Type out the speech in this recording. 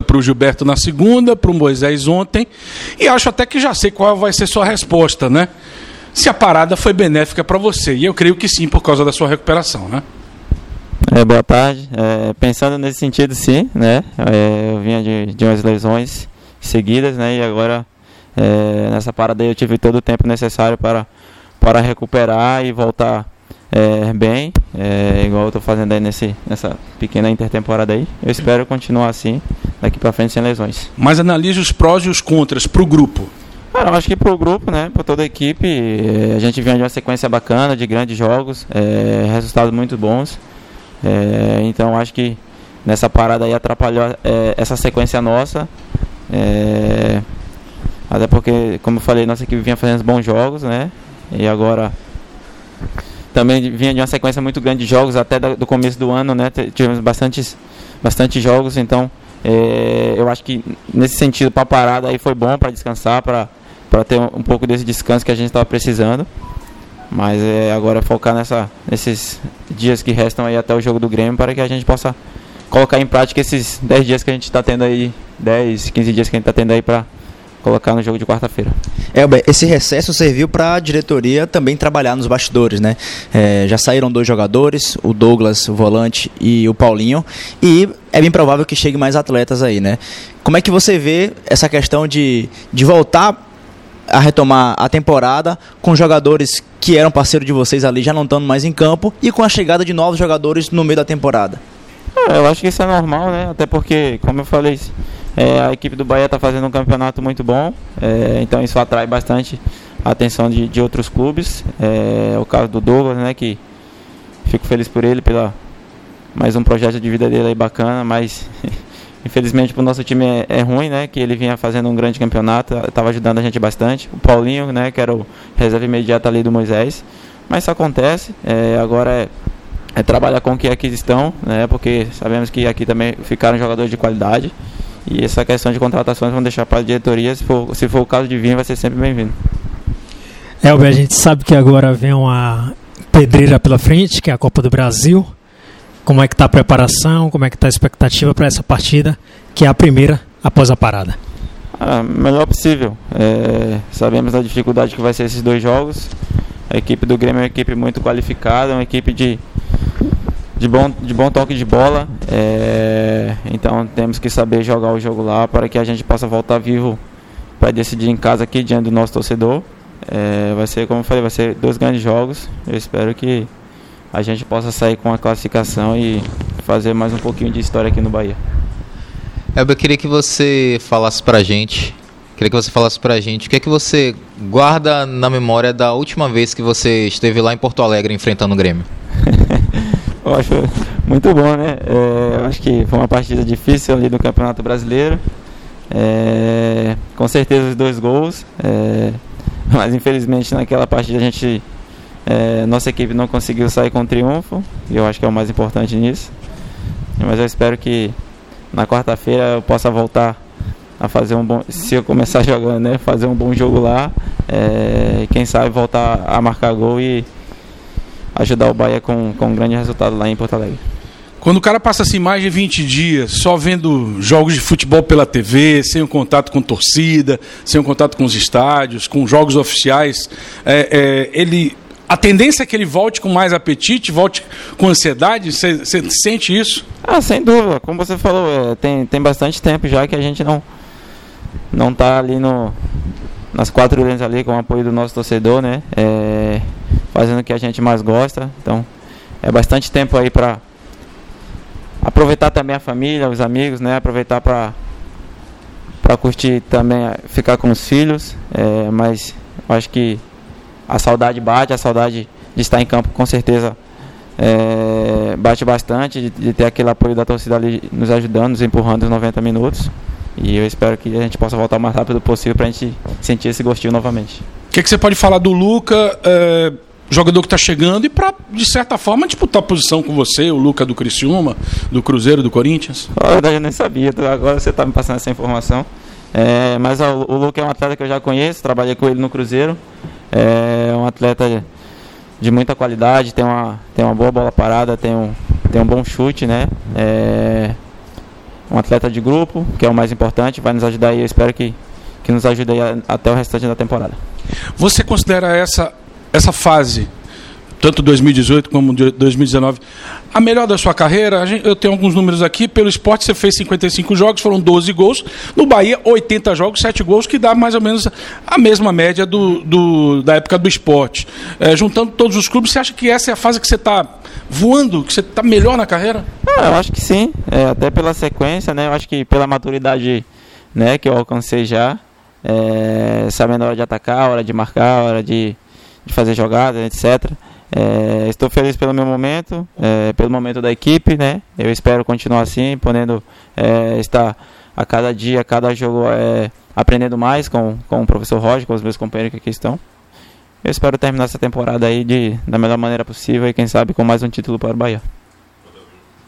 para o Gilberto na segunda, para o Moisés ontem, e acho até que já sei qual vai ser sua resposta, né? Se a parada foi benéfica para você, e eu creio que sim, por causa da sua recuperação, né? Boa tarde. Pensando nesse sentido, sim, né? Eu vinha de umas lesões seguidas, né? E agora, nessa parada aí, eu tive todo o tempo necessário para recuperar e voltar bem, igual eu estou fazendo aí nessa pequena intertemporada aí. Eu espero continuar assim, daqui para frente, sem lesões. Mas analise os prós e os contras para o grupo. Eu acho que para o grupo, né, para toda a equipe, a gente vinha de uma sequência bacana, de grandes jogos, resultados muito bons. Então acho que nessa parada aí atrapalhou essa sequência nossa, até porque, como eu falei, nossa equipe vinha fazendo bons jogos, né, e agora também vinha de uma sequência muito grande de jogos até do começo do ano, né, tivemos bastante jogos, então eu acho que nesse sentido para a parada aí foi bom para descansar, para ter um pouco desse descanso que a gente estava precisando. Mas agora focar nesses dias que restam aí até o jogo do Grêmio, para que a gente possa colocar em prática esses 10 dias que a gente está tendo aí, 10, 15 dias que a gente está tendo aí para colocar no jogo de quarta-feira. Elber, esse recesso serviu para a diretoria também trabalhar nos bastidores, né? Já saíram 2 jogadores, o Douglas, o volante, e o Paulinho, e é bem provável que chegue mais atletas aí, né? Como é que você vê essa questão de voltar a retomar a temporada com jogadores que eram parceiros de vocês ali já não estando mais em campo e com a chegada de novos jogadores no meio da temporada? Eu acho que isso é normal, né? Até porque, como eu falei, a equipe do Bahia está fazendo um campeonato muito bom, então isso atrai bastante a atenção de outros clubes. O caso do Douglas, né, que fico feliz por ele, pela mais um projeto de vida dele aí bacana, mas infelizmente para o nosso time é ruim, né, que ele vinha fazendo um grande campeonato, estava ajudando a gente bastante. O Paulinho, né, que era o reserva imediata ali do Moisés, mas isso acontece. Agora é trabalhar com o que aqui estão, né, porque sabemos que aqui também ficaram jogadores de qualidade, e essa questão de contratações vamos deixar para a diretoria. Se for o caso de vir, vai ser sempre bem-vindo. Elber, a gente sabe que agora vem uma pedreira pela frente, que é a Copa do Brasil. Como é que está a preparação, como é que está a expectativa para essa partida, que é a primeira após a parada? Melhor possível. Sabemos da dificuldade que vai ser esses 2 jogos. A equipe do Grêmio é uma equipe muito qualificada, uma equipe de bom toque de bola. Então temos que saber jogar o jogo lá para que a gente possa voltar vivo para decidir em casa aqui diante do nosso torcedor. Vai ser, como eu falei, vai ser 2 grandes jogos. Eu espero que a gente possa sair com a classificação e fazer mais um pouquinho de história aqui no Bahia. Elber, eu queria que você falasse pra gente o que é que você guarda na memória da última vez que você esteve lá em Porto Alegre enfrentando o Grêmio. Eu acho muito bom, né? Eu acho que foi uma partida difícil ali do Campeonato Brasileiro. Com certeza os 2 gols, mas infelizmente naquela partida nossa equipe não conseguiu sair com triunfo, e eu acho que é o mais importante nisso. Mas eu espero que na quarta-feira eu possa voltar a fazer se eu começar jogando, né, fazer um bom jogo lá, quem sabe voltar a marcar gol e ajudar o Bahia com um grande resultado lá em Porto Alegre. Quando o cara passa assim mais de 20 dias só vendo jogos de futebol pela TV, sem o contato com torcida, sem o contato com os estádios, com jogos oficiais, a tendência é que ele volte com mais apetite, volte com ansiedade. Você sente isso? Sem dúvida. Como você falou, tem bastante tempo já que a gente não está ali nas 4 linhas ali com o apoio do nosso torcedor, né? Fazendo o que a gente mais gosta. Então, é bastante tempo aí para aproveitar também a família, os amigos, né? Aproveitar para curtir também, ficar com os filhos. Mas eu acho que a saudade bate, a saudade de estar em campo com certeza bate bastante, de ter aquele apoio da torcida ali nos ajudando, nos empurrando os 90 minutos. E eu espero que a gente possa voltar o mais rápido possível para a gente sentir esse gostinho novamente. O que você pode falar do Luca, jogador que está chegando e para, de certa forma, disputar a posição com você, o Luca do Criciúma, do Cruzeiro, do Corinthians? Na verdade eu nem sabia, agora você está me passando essa informação. Mas o Luca é um atleta que eu já conheço, trabalhei com ele no Cruzeiro. É um atleta de muita qualidade, tem uma boa bola parada, tem um bom chute, né? um atleta de grupo, que é o mais importante, vai nos ajudar aí, eu espero que nos ajude aí até o restante da temporada. Você considera essa fase, tanto 2018 como 2019, a melhor da sua carreira? Eu tenho alguns números aqui. Pelo Sport você fez 55 jogos, foram 12 gols. No Bahia, 80 jogos, 7 gols, que dá mais ou menos a mesma média da época do Sport. Juntando todos os clubes, você acha que essa é a fase que você está voando, que você está melhor na carreira? Eu acho que sim, até pela sequência, né? Eu acho que pela maturidade, né, que eu alcancei já, sabendo a hora de atacar, a hora de marcar, a hora de fazer jogadas, etc. Estou feliz pelo meu momento, pelo momento da equipe, né? Eu espero continuar assim, podendo estar a cada dia, a cada jogo, aprendendo mais com o professor Roger, com os meus companheiros que aqui estão. Eu espero terminar essa temporada aí da melhor maneira possível e quem sabe com mais um título para o Bahia.